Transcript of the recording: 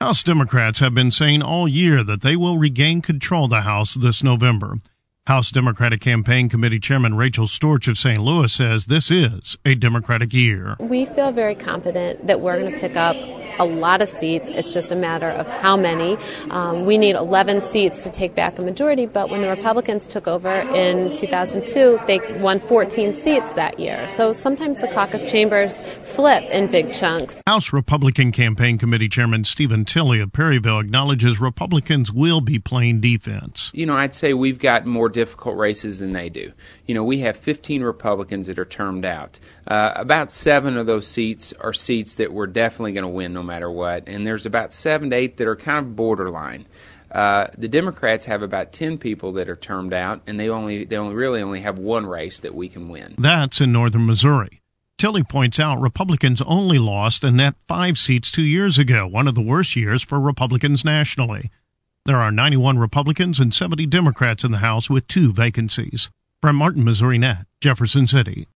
House Democrats have been saying all year that they will regain control of the House this November. House Democratic Campaign Committee Chairman Rachel Storch of St. Louis says this is a Democratic year. We feel very confident that we're going to pick up a lot of seats. It's just a matter of how many. We need 11 seats to take back a majority, but when the Republicans took over in 2002, they won 14 seats that year. So sometimes the caucus chambers flip in big chunks. House Republican Campaign Committee Chairman Stephen Tilley of Perryville acknowledges Republicans will be playing defense. I'd say we've got more difficult races than they do. We have 15 Republicans that are termed out. About 7 of those seats are seats that we're definitely going to win no matter what, and there's about 7 to 8 that are kind of borderline. The Democrats have about 10 people that are termed out, and they really only have one race that we can win. That's in northern Missouri. Tilley points out Republicans only lost a net 5 seats 2 years ago, one of the worst years for Republicans nationally. There are 91 Republicans and 70 Democrats in the House with 2 vacancies. From Martin, Missouri Net, Jefferson City.